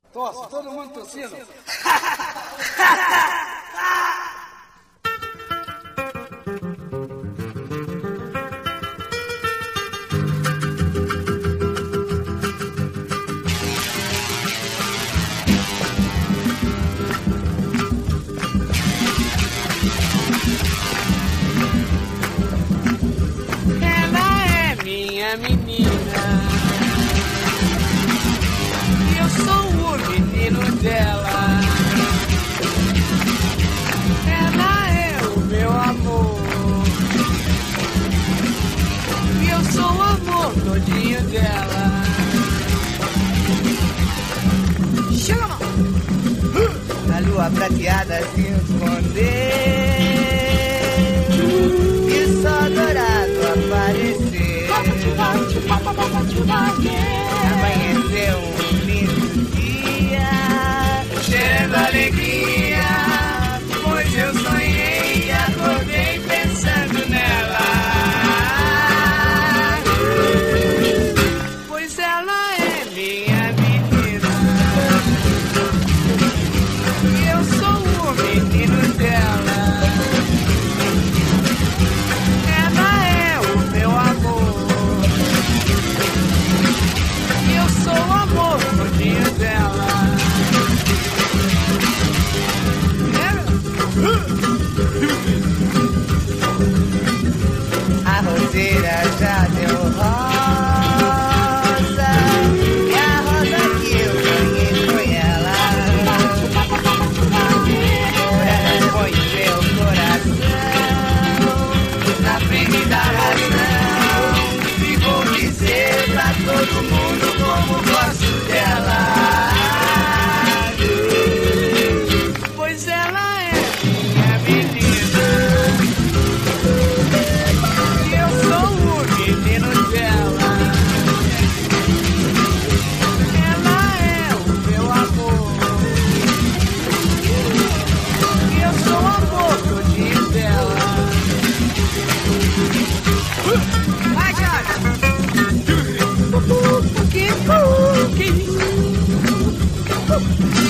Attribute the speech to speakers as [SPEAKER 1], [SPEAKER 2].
[SPEAKER 1] Tosse, todo mundo tossindo.
[SPEAKER 2] Ela é minha menina e eu sou o menino dela. Ela é o meu amor e eu sou o amor todinho dela. Chega a mão!
[SPEAKER 3] Na lua prateada se esconder e só dourado aparecer. Amanheceu um lindo dia,
[SPEAKER 2] Cheirando alegria, pois eu sonhei e acordei pensando nela. Pois ela é minha menina e eu sou o menino dela. Ela é o meu amor e eu sou o amor todinho dela.
[SPEAKER 3] a roseira já deu rosa e a rosa que eu ganhei foi ela. Ela põe meu coração
[SPEAKER 2] Na frente da razão, e vou dizer pra todo mundo como gosto dela. Pois ela é minha menina e eu sou o menino dela. Ela é o meu amor e eu sou o amor todinho dela. Vai, Jorge! Cookie, cookie.